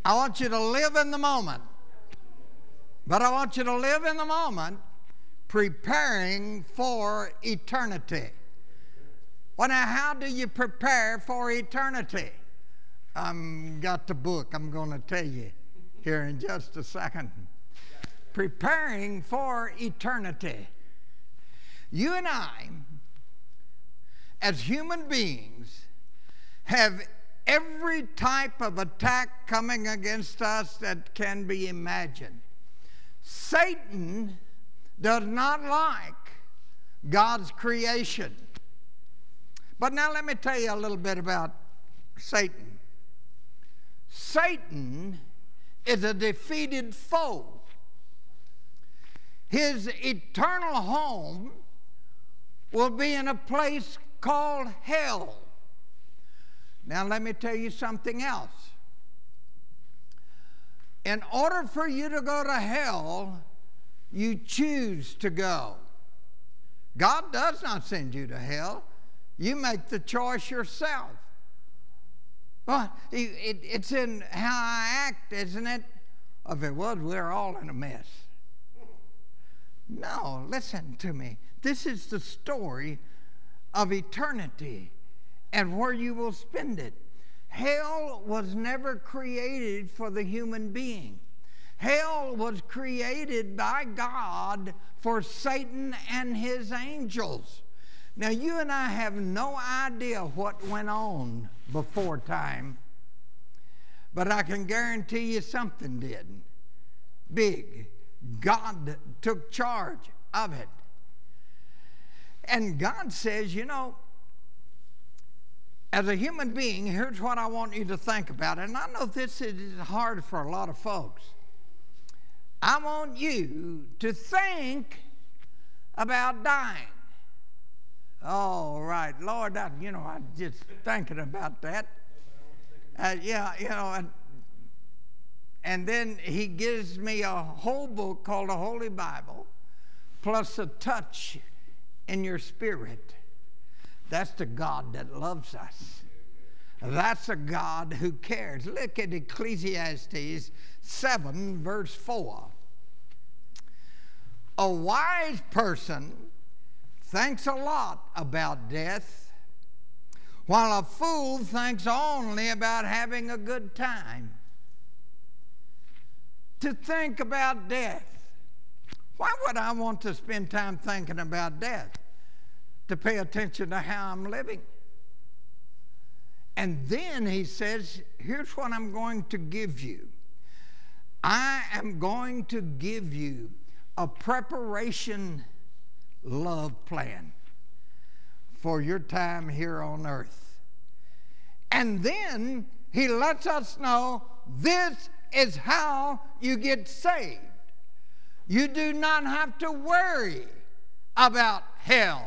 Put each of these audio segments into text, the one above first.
I want you to live in the moment. But I want you to live in the moment preparing for eternity. Well, now, how do you prepare for eternity? Got the book I'm going to tell you here in just a second. Preparing for eternity. You and I, as human beings, have every type of attack coming against us that can be imagined. Satan does not like God's creation. But now let me tell you a little bit about Satan. Satan is a defeated foe. His eternal home will be in a place called hell. Now let me tell you something else. In order for you to go to hell, you choose to go. God does not send you to hell. You make the choice yourself. Well, it's in how I act, isn't it? If it was, we're all in a mess. No, listen to me. This is the story of eternity and where you will spend it. Hell was never created for the human being. Hell was created by God for Satan and his angels. Now, you and I have no idea what went on before time, but I can guarantee you something did. Big. God took charge of it. And God says, you know, as a human being, here's what I want you to think about. And I know this is hard for a lot of folks. I want you to think about dying. Oh, right. Lord, I'm just thinking about that. And then he gives me a whole book called the Holy Bible, plus a touch in your spirit. That's the God that loves us. That's a God who cares. Look at Ecclesiastes 7, verse 4. A wise person thinks a lot about death, while a fool thinks only about having a good time. To think about death. Why would I want to spend time thinking about death? To pay attention to how I'm living. And then he says, here's what I'm going to give you. I am going to give you a preparation love plan for your time here on earth. And then he lets us know this is how you get saved. You do not have to worry about hell.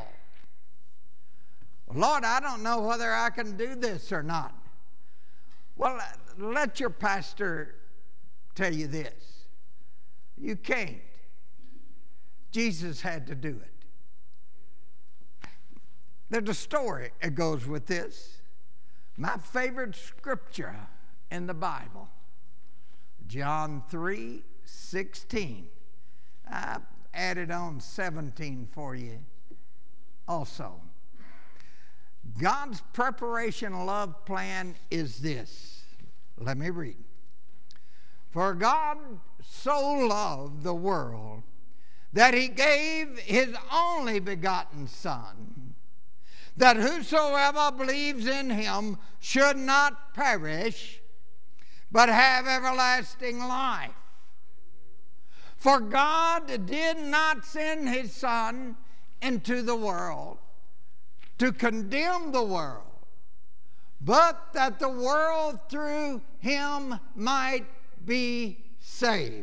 Lord, I don't know whether I can do this or not. Well, let your pastor tell you this. You can't. Jesus had to do it. There's a story that goes with this. My favorite scripture in the Bible, John 3:16. I added on 17 for you also. God's preparation love plan is this. Let me read. For God so loved the world that he gave his only begotten Son, that whosoever believes in him should not perish, but have everlasting life. For God did not send his Son into the world to condemn the world, but that the world through him might be saved.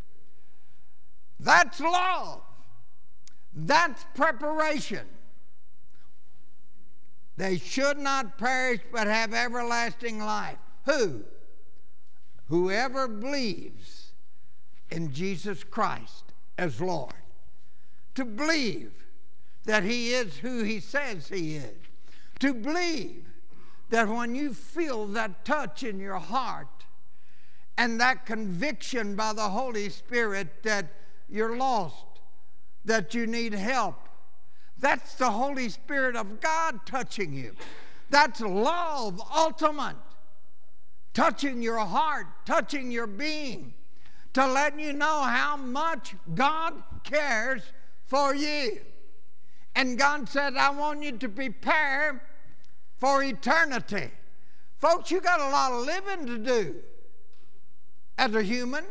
That's love. That's preparation. They should not perish but have everlasting life. Who? Whoever believes in Jesus Christ as Lord. To believe that he is who he says he is. To believe that when you feel that touch in your heart and that conviction by the Holy Spirit that you're lost, that you need help. That's the Holy Spirit of God touching you. That's love ultimate, touching your heart, touching your being, to let you know how much God cares for you. And God said, I want you to prepare for eternity. Folks, you got a lot of living to do as a human.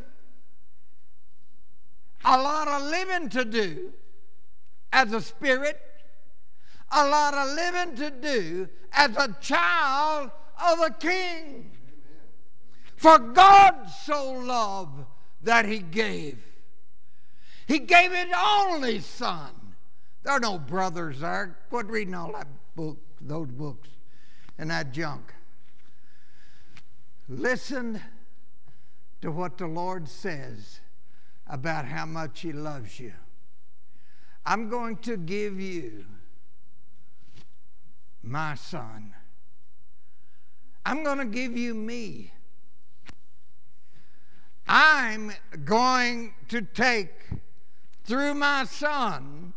A lot of living to do as a spirit. A lot of living to do as a child of a king. For God so loved that he gave. He gave his only son. There are no brothers there. Quit reading all that book, those books and that junk. Listen to what the Lord says about how much he loves you. I'm going to give you my son. I'm going to give you me. I'm going to take through my son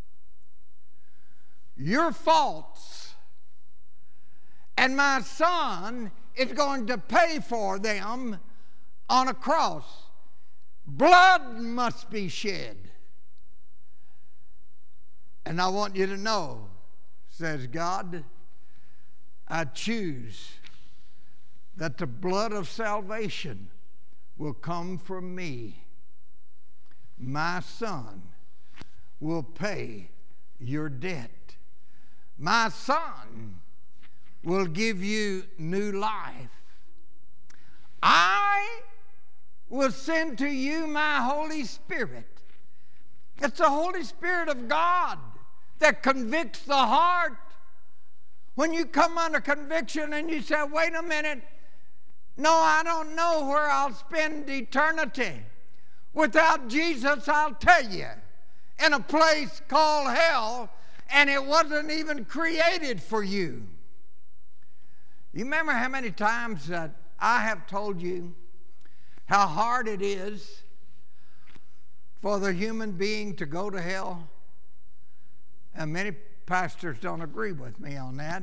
your faults, and my son is going to pay for them on a cross. Blood must be shed. And I want you to know, says God, I choose that the blood of salvation will come from me. My son will pay your debt. My son will give you new life. I will send to you my Holy Spirit. It's the Holy Spirit of God that convicts the heart. When you come under conviction and you say, wait a minute, no, I don't know where I'll spend eternity. Without Jesus, I'll tell you, in a place called hell, and it wasn't even created for you. You remember how many times that I have told you how hard it is for the human being to go to hell? And many pastors don't agree with me on that.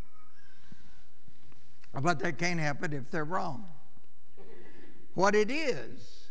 But they can't help it if they're wrong. What it is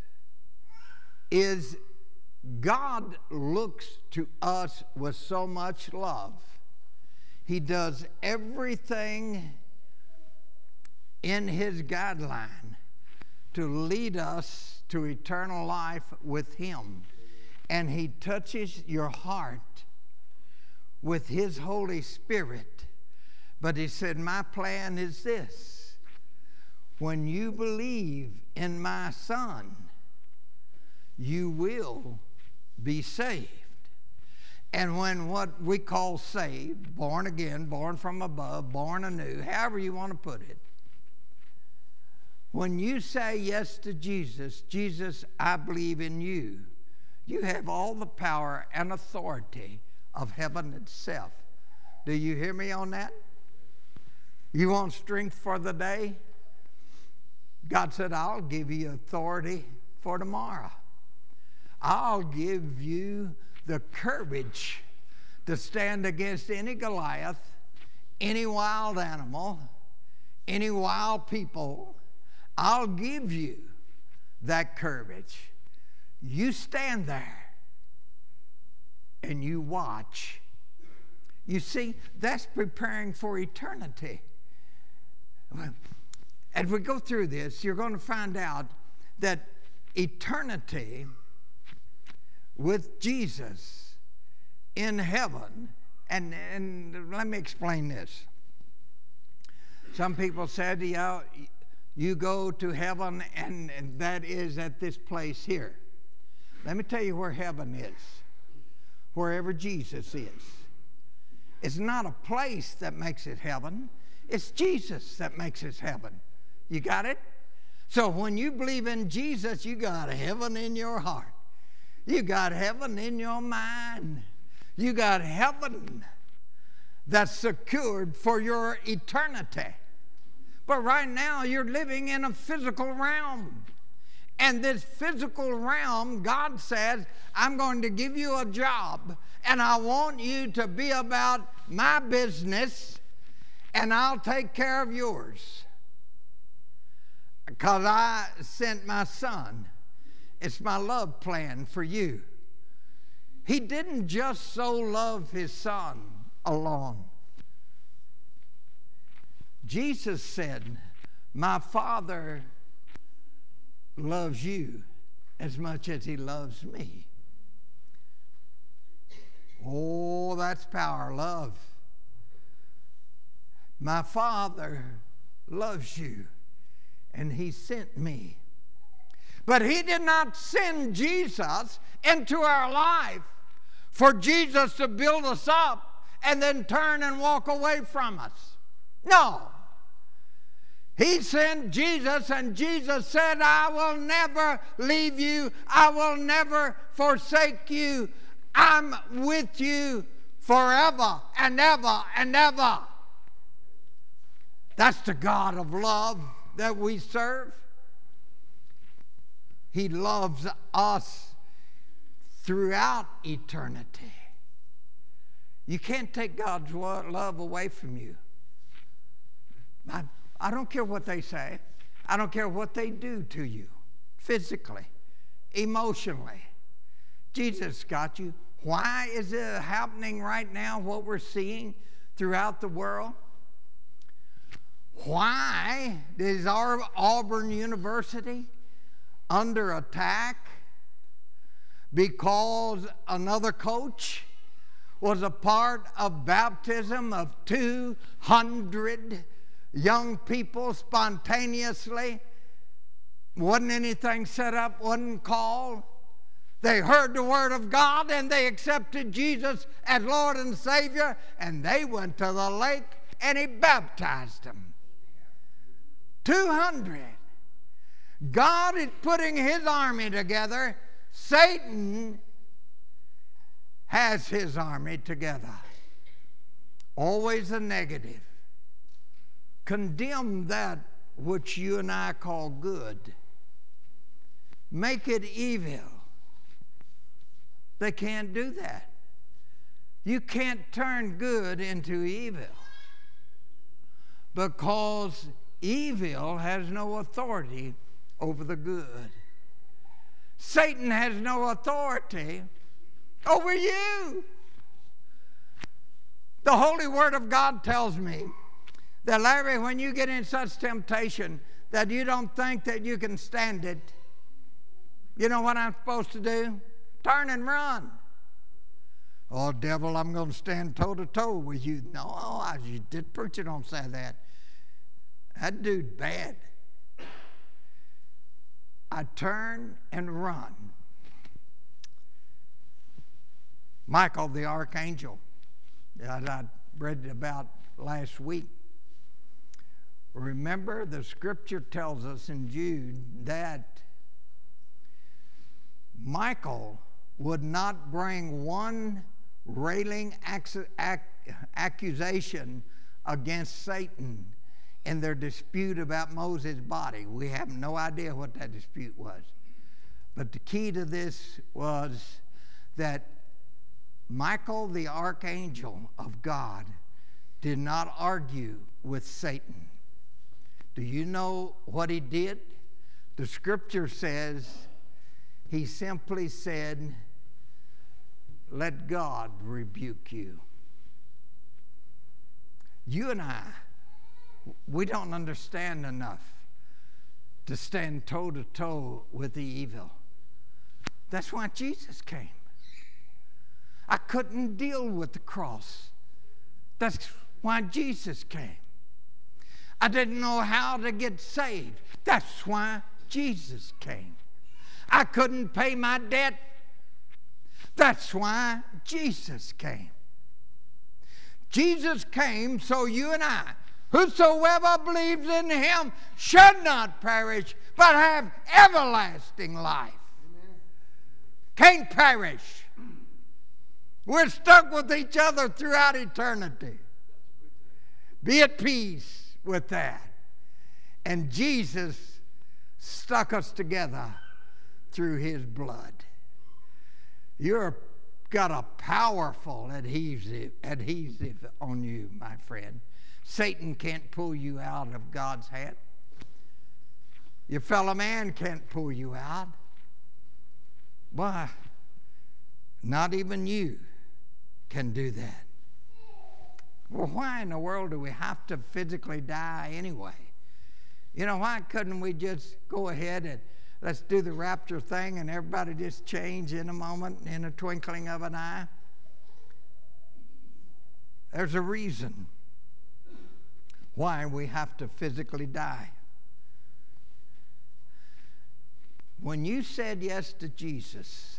God looks to us with so much love. He does everything in his guideline to lead us to eternal life with him. And he touches your heart with his Holy Spirit. But he said, my plan is this. When you believe in my son, you will be saved. And when what we call saved, born again, born from above, born anew, however you want to put it, when you say yes to Jesus, Jesus, I believe in you, you have all the power and authority of heaven itself. Do you hear me on that? You want strength for the day? God said, I'll give you authority for tomorrow. I'll give you the courage to stand against any Goliath, any wild animal, any wild people. I'll give you that courage. You stand there and you watch. You see, that's preparing for eternity. As we go through this, you're going to find out that eternity with Jesus in heaven, and let me explain this. Some people said, you go to heaven and that is at this place here. Let me tell you where heaven is. Wherever Jesus is. It's not a place that makes it heaven. It's Jesus that makes it heaven. You got it? So when you believe in Jesus, you got heaven in your heart. You got heaven in your mind. You got heaven that's secured for your eternity. But right now, you're living in a physical realm. And this physical realm, God says, I'm going to give you a job, and I want you to be about my business, and I'll take care of yours. Because I sent my son. It's my love plan for you. He didn't just so love his son alone. Jesus said, my Father loves you as much as he loves me. Oh, that's power, love. My Father loves you, and he sent me. But he did not send Jesus into our life for Jesus to build us up and then turn and walk away from us. No. He sent Jesus, and Jesus said, I will never leave you. I will never forsake you. I'm with you forever and ever and ever. That's the God of love that we serve. He loves us throughout eternity. You can't take God's love away from you. I don't care what they say. I don't care what they do to you, physically, emotionally. Jesus got you. Why is it happening right now, what we're seeing throughout the world? Why is our Auburn University under attack? Because another coach was a part of baptism of 200 young people spontaneously. Wasn't anything set up, wasn't called. They heard the word of God and they accepted Jesus as Lord and Savior, and they went to the lake and he baptized them. 200. God is putting his army together. Satan has his army together. Always a negative. Condemn that which you and I call good. Make it evil. They can't do that. You can't turn good into evil, because evil has no authority over the good. Satan has no authority over you. The Holy Word of God tells me that, Larry, when you get in such temptation that you don't think that you can stand it, you know what I'm supposed to do? Turn and run. Oh, devil, I'm going to stand toe-to-toe with you. No, the preacher don't say that. That dude's bad. I turn and run. Michael the archangel, that I read about last week. Remember, the scripture tells us in Jude that Michael would not bring one railing accusation against Satan in their dispute about Moses' body. We have no idea what that dispute was. But the key to this was that Michael, the archangel of God, did not argue with Satan. Do you know what he did? The scripture says he simply said, let God rebuke you. You and I, we don't understand enough to stand toe-to-toe with the evil. That's why Jesus came. I couldn't deal with the cross. That's why Jesus came. I didn't know how to get saved. That's why Jesus came. I couldn't pay my debt. That's why Jesus came. Jesus came so you and I, whosoever believes in him, should not perish, but have everlasting life. Amen. Can't perish. We're stuck with each other throughout eternity. Be at peace with that. And Jesus stuck us together through his blood. You've got a powerful adhesive on you, my friend. Satan can't pull you out of God's hand. Your fellow man can't pull you out. Why? Not even you can do that. Well, why in the world do we have to physically die anyway? You know, why couldn't we just go ahead and let's do the rapture thing and everybody just change in a moment, in a twinkling of an eye? There's a reason why we have to physically die. When you said yes to Jesus,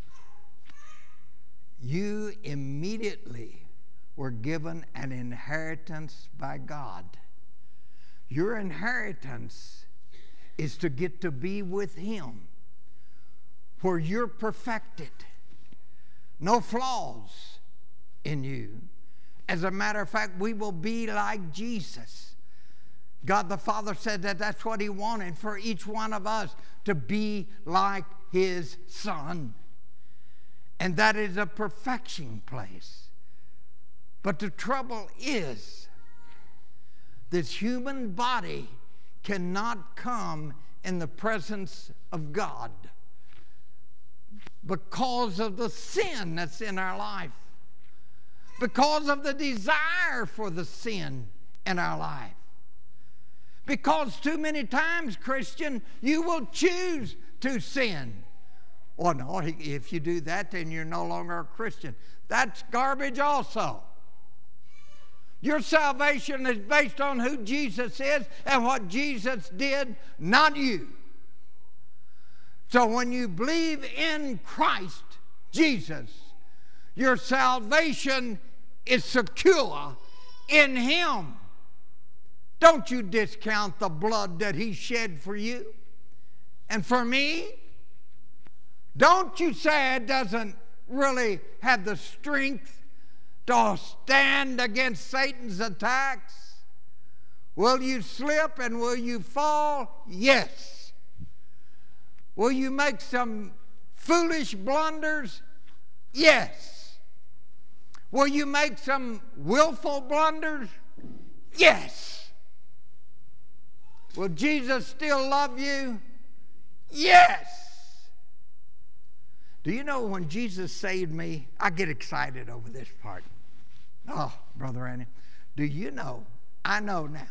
you immediately were given an inheritance by God. Your inheritance is to get to be with him, where you're perfected. No flaws in you. As a matter of fact, we will be like Jesus. God the Father said that that's what he wanted for each one of us, to be like his Son. And that is a perfection place. But the trouble is, this human body cannot come in the presence of God because of the sin that's in our life, because of the desire for the sin in our life. Because too many times, Christian, you will choose to sin. Well, no, if you do that, then you're no longer a Christian. That's garbage also. Your salvation is based on who Jesus is and what Jesus did, not you. So when you believe in Christ Jesus, your salvation is secure in him. Don't you discount the blood that he shed for you and for me. Don't you say it doesn't really have the strength to stand against Satan's attacks. Will you slip and will you fall? Yes. Will you make some foolish blunders? Yes. Will you make some willful blunders? Yes. Will Jesus still love you? Yes. Do you know when Jesus saved me, I get excited over this part. Oh, Brother Andy, do you know, I know now,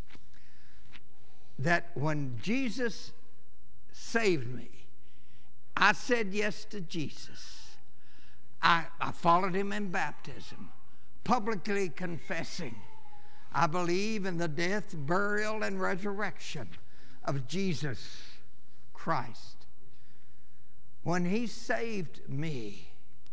that when Jesus saved me, I said yes to Jesus. I followed him in baptism, publicly confessing I believe in the death, burial, and resurrection of Jesus Christ. When he saved me,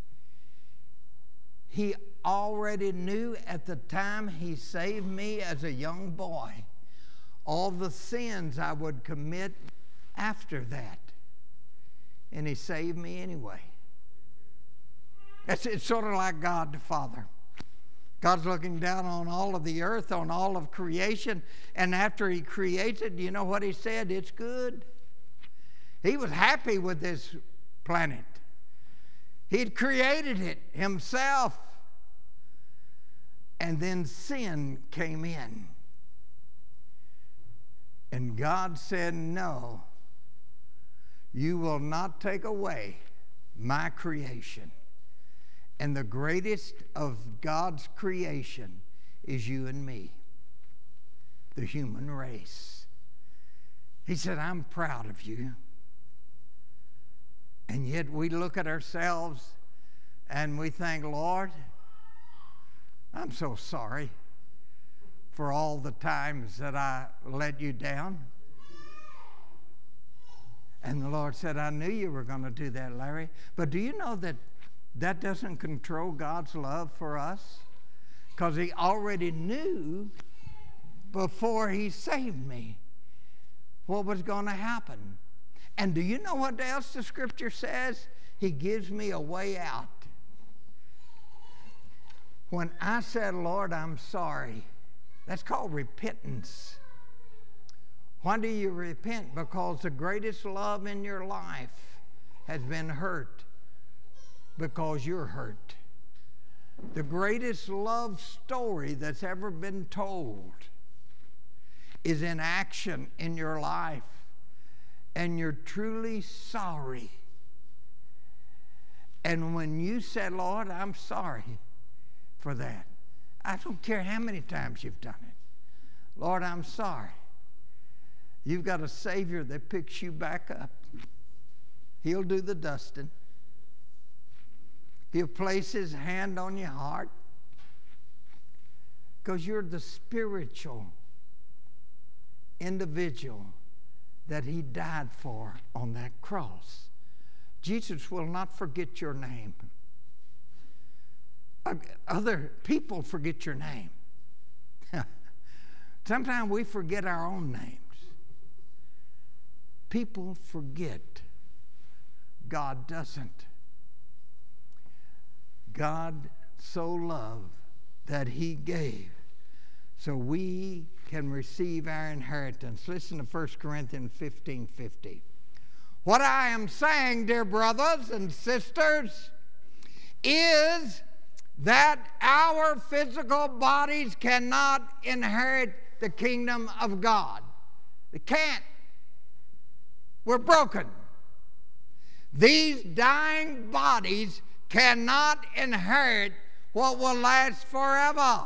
he already knew at the time he saved me as a young boy all the sins I would commit after that. And he saved me anyway. It's sort of like God the Father. God's looking down on all of the earth, on all of creation, and after he created, you know what he said? It's good. He was happy with this planet. He'd created it himself. And then sin came in. And God said, no, you will not take away my creation. And the greatest of God's creation is you and me, the human race. He said, I'm proud of you. And yet we look at ourselves and we think, Lord, I'm so sorry for all the times that I let you down. And the Lord said, I knew you were going to do that, Larry. But do you know that that doesn't control God's love for us? Because he already knew before he saved me what was going to happen. And do you know what else the scripture says? He gives me a way out. When I said, Lord, I'm sorry, that's called repentance. Why do you repent? Because the greatest love in your life has been hurt because you're hurt. The greatest love story that's ever been told is in action in your life, and you're truly sorry. And when you said, Lord, I'm sorry for that, I don't care how many times you've done it. Lord, I'm sorry. You've got a Savior that picks you back up. He'll do the dusting. He'll place His hand on your heart because you're the spiritual individual that He died for on that cross. Jesus will not forget your name. Other people forget your name. Sometimes we forget our own names. People forget. God doesn't. God so loved that He gave so we can receive our inheritance. Listen to 1 Corinthians 15:50. What I am saying, dear brothers and sisters, is that our physical bodies cannot inherit the kingdom of God. They can't. We're broken. These dying bodies cannot inherit what will last forever.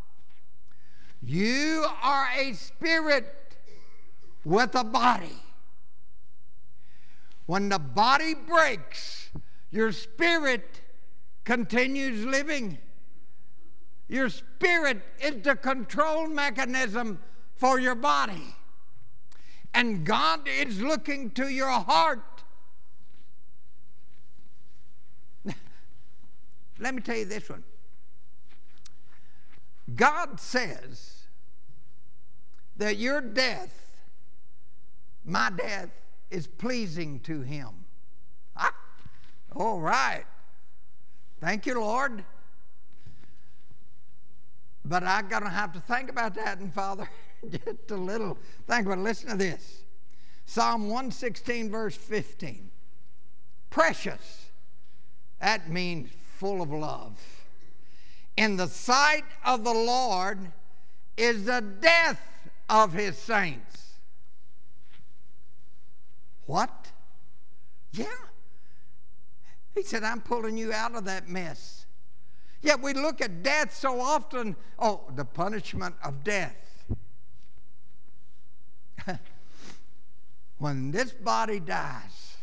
You are a spirit with a body. When the body breaks, your spirit continues living. Your spirit is the control mechanism for your body. And God is looking to your heart. Let me tell you this one. God says that your death, my death, is pleasing to Him. Ah, all right. Thank you, Lord. But I'm going to have to think about that, and Father, just a little. Think about it. Listen to this. Psalm 116, verse 15. Precious. That means full of love. In the sight of the Lord is the death of His saints. What? Yeah. He said, I'm pulling you out of that mess. Yet we look at death so often. Oh, the punishment of death. When this body dies,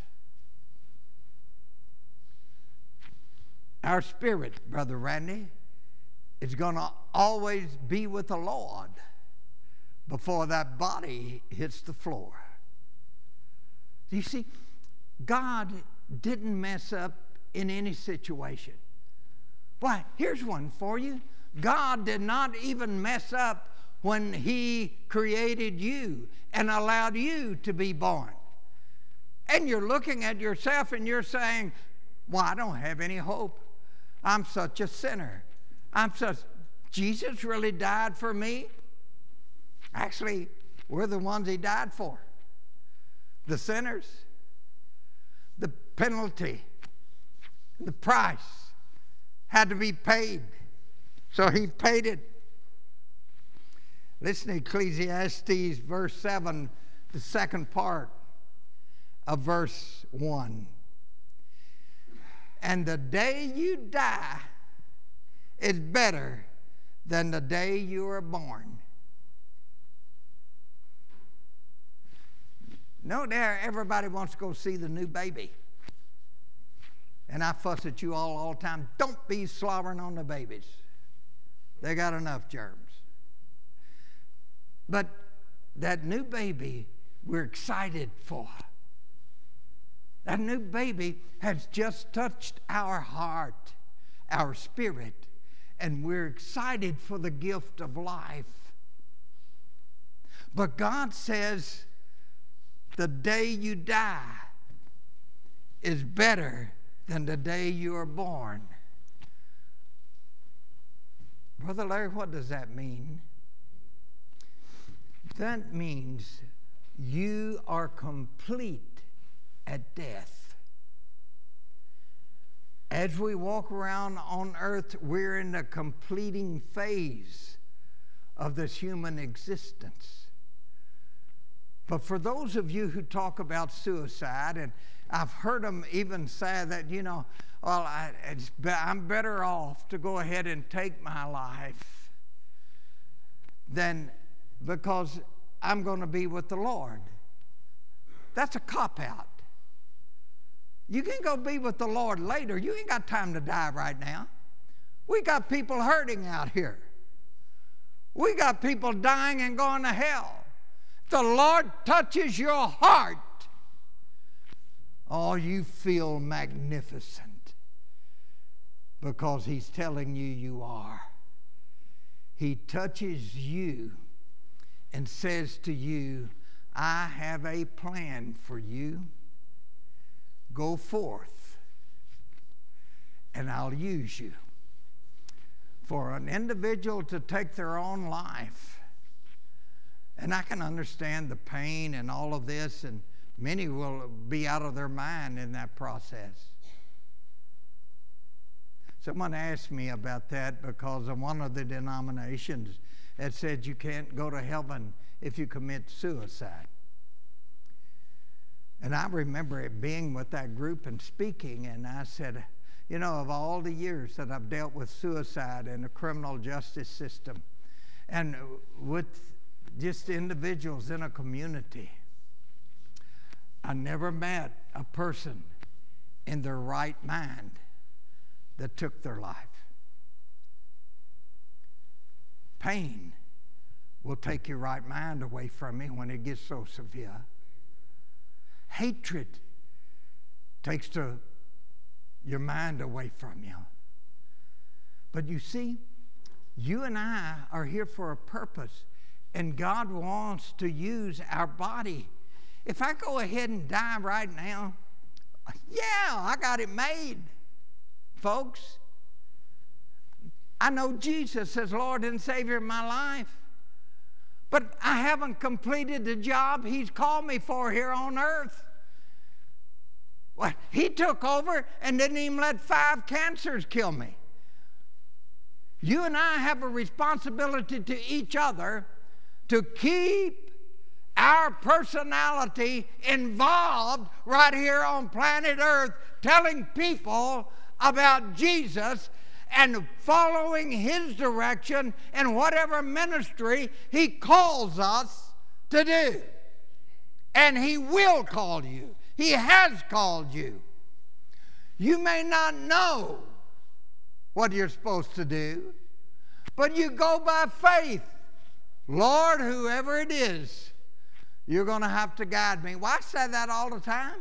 our spirit, Brother Randy, is going to always be with the Lord before that body hits the floor. You see, God didn't mess up in any situation. Why, here's one for you. God did not even mess up when He created you and allowed you to be born. And you're looking at yourself and you're saying, well, I don't have any hope. I'm such a sinner. Jesus really died for me? Actually, we're the ones He died for. The sinners. The penalty, the price had to be paid. So He paid it. Listen to Ecclesiastes verse 7, the second part of verse 1. And the day you die is better than the day you were born. No, there, everybody wants to go see the new baby. And I fuss at you all the time. Don't be slobbering on the babies. They got enough germs. But that new baby we're excited for. That new baby has just touched our heart, our spirit, and we're excited for the gift of life. But God says the day you die is better than the day you are born. Brother Larry, what does that mean? That means you are complete at death. As we walk around on earth, we're in the completing phase of this human existence. But for those of you who talk about suicide, and I've heard them even say that, you know, well, I'm better off to go ahead and take my life than because I'm going to be with the Lord. That's a cop-out. You can go be with the Lord later. You ain't got time to die right now. We got people hurting out here. We got people dying and going to hell. The Lord touches your heart. Oh, you feel magnificent because He's telling you you are. He touches you and says to you, I have a plan for you. Go forth and I'll use you. For an individual to take their own life, and I can understand the pain and all of this, and many will be out of their mind in that process. Someone asked me about that because of one of the denominations that said you can't go to heaven if you commit suicide. And I remember it being with that group and speaking, and I said, you know, of all the years that I've dealt with suicide in the criminal justice system and with just individuals in a community, I never met a person in their right mind that took their life. Pain will take your right mind away from you when it gets so severe. Hatred takes your mind away from you. But you see, you and I are here for a purpose, and God wants to use our body. If I go ahead and die right now, yeah, I got it made, folks. I know Jesus as Lord and Savior of my life, but I haven't completed the job He's called me for here on earth. Well, He took over and didn't even let 5 cancers kill me. You and I have a responsibility to each other to keep our personality involved right here on planet Earth, telling people about Jesus and following His direction in whatever ministry He calls us to do. And He will call you. He has called you. You may not know what you're supposed to do, but you go by faith. Lord, whoever it is, you're going to have to guide me. Well, I say that all the time.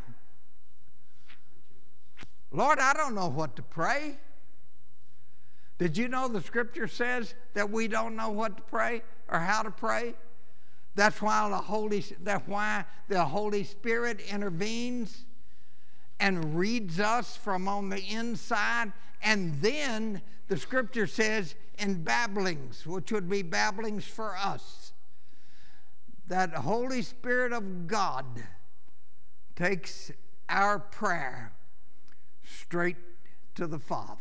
Lord, I don't know what to pray. Did you know the Scripture says that we don't know what to pray or how to pray? That's why the Holy Spirit intervenes and reads us from on the inside. And then the Scripture says in babblings, which would be babblings for us, that the Holy Spirit of God takes our prayer straight to the Father.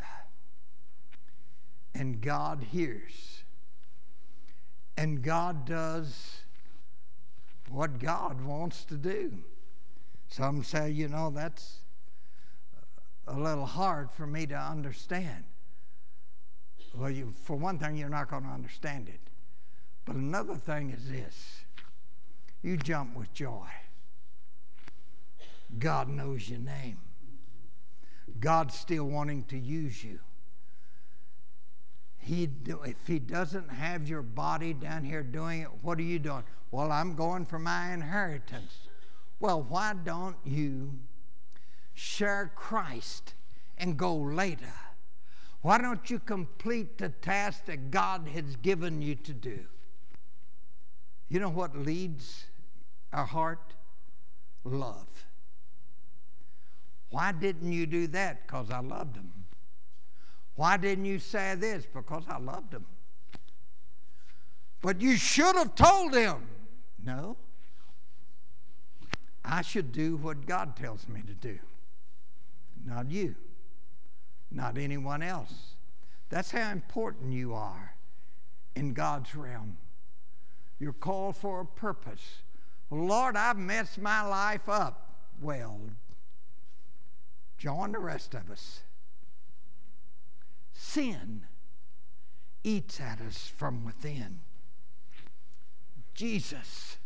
And God hears. And God does what God wants to do. Some say, you know, that's a little hard for me to understand. Well, for one thing, you're not going to understand it. But another thing is this. You jump with joy. God knows your name. God's still wanting to use you. If He doesn't have your body down here doing it, what are you doing? Well, I'm going for my inheritance. Well, why don't you share Christ and go later? Why don't you complete the task that God has given you to do? You know what leads our heart? Love. Why didn't you do that? Because I loved Him. Why didn't you say this? Because I loved Him. But you should have told Him. No. I should do what God tells me to do, not you, not anyone else. That's how important you are in God's realm. You're called for a purpose. Well, Lord, I've messed my life up. Well, join the rest of us. Sin eats at us from within. Jesus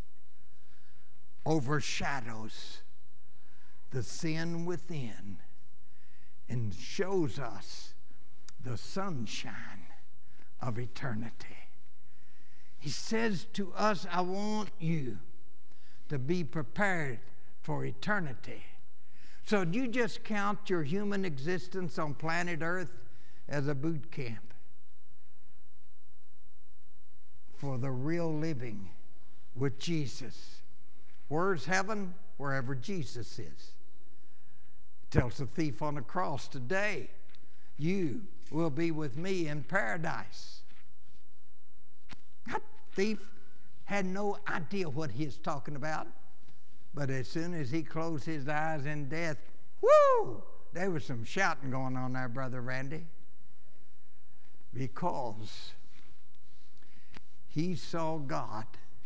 overshadows the sin within and shows us the sunshine of eternity. He says to us, I want you to be prepared for eternity. So do you just count your human existence on planet Earth as a boot camp for the real living with Jesus? Where's heaven? Wherever Jesus is. Tells the thief on the cross, today you will be with me in paradise. That thief had no idea what he was talking about. But as soon as he closed his eyes in death, whoo! There was some shouting going on there, Brother Randy. Because he saw God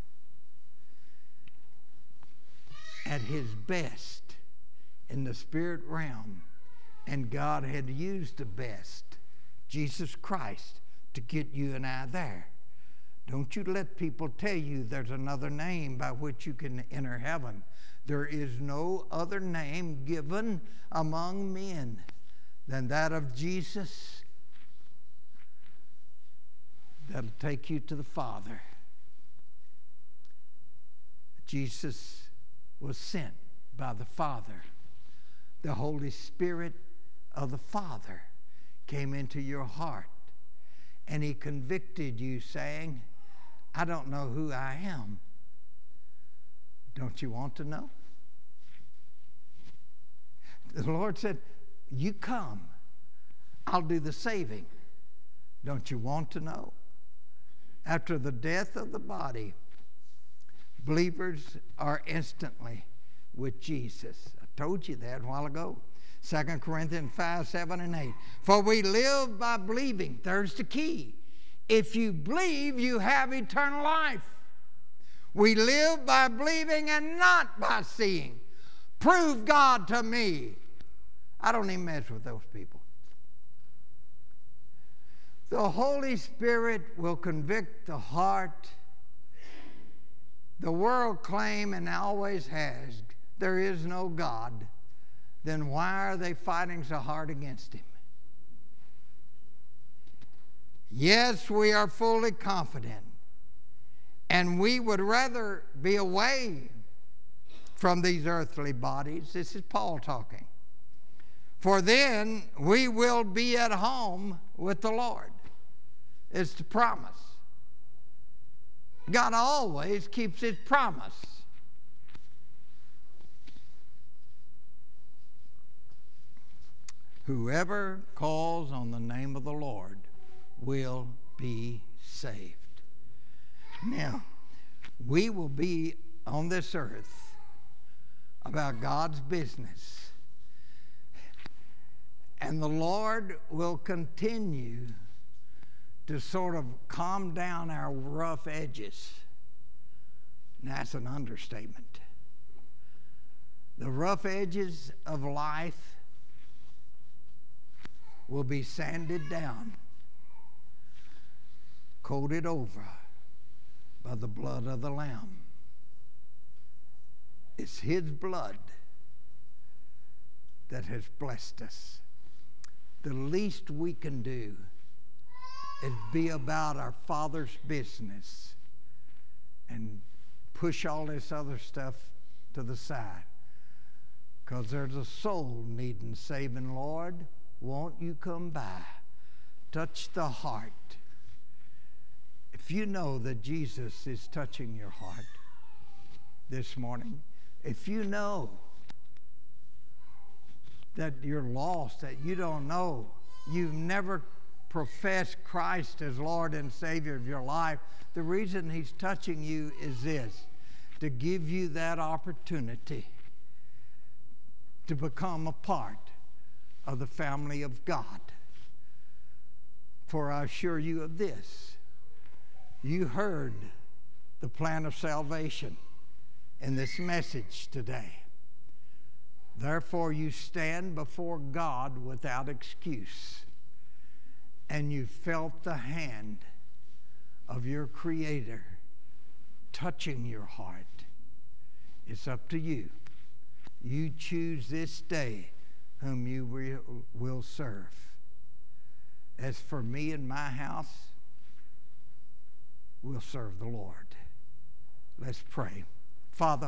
at his best in the spirit realm. And God had used the best, Jesus Christ, to get you and I there. Don't you let people tell you there's another name by which you can enter heaven. There is no other name given among men than that of Jesus that'll take you to the Father. Jesus was sent by the Father. The Holy Spirit of the Father came into your heart, and he convicted you, saying, I don't know who I am. Don't you want to know? The Lord said, you come. I'll do the saving. Don't you want to know? After the death of the body, believers are instantly with Jesus. I told you that a while ago. 2 Corinthians 5, 7, and 8. For we live by believing. There's the key. If you believe, you have eternal life. We live by believing and not by seeing. Prove God to me. I don't even mess with those people. The Holy Spirit will convict the heart. The world claims and always has, there is no God. Then why are they fighting so hard against him? Yes, we are fully confident, and we would rather be away from these earthly bodies. This is Paul talking. For then we will be at home with the Lord. It's the promise. God always keeps his promise. Whoever calls on the name of the Lord will be saved. Now, we will be on this earth about God's business. And the Lord will continue to sort of calm down our rough edges. And that's an understatement. The rough edges of life will be sanded down, coated over by the blood of the Lamb. It's his blood that has blessed us. The least we can do is be about our Father's business and push all this other stuff to the side. Because there's a soul needing saving. Lord, won't you come by? Touch the heart. If you know that Jesus is touching your heart this morning, if you know that you're lost, that you don't know, you've never professed Christ as Lord and Savior of your life, the reason he's touching you is this. to give you that opportunity to become a part of the family of God. For I assure you of this, you heard the plan of salvation in this message today. Therefore, you stand before God without excuse, and you felt the hand of your Creator touching your heart. It's up to you. You choose this day whom you will serve. As for me and my house, we'll serve the Lord. Let's pray. Father,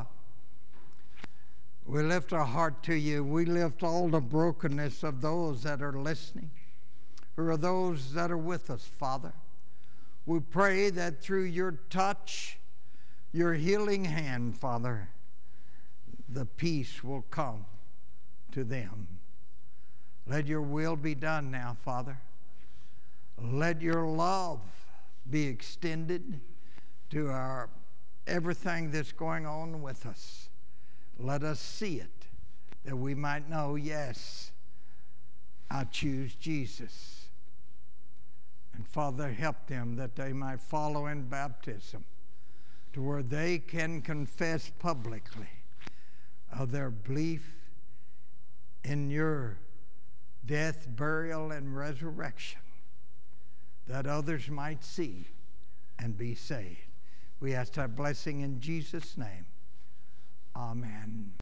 we lift our heart to you. We lift all the brokenness of those that are listening, or those that are with us, Father. We pray that through your touch, your healing hand, Father, the peace will come to them. Let your will be done now, Father. Let your love be extended to everything that's going on with us. Let us see it, that we might know, yes, I choose Jesus. And Father, help them that they might follow in baptism to where they can confess publicly of their belief in your death, burial, and resurrection, that others might see and be saved. We ask our blessing in Jesus' name. Amen.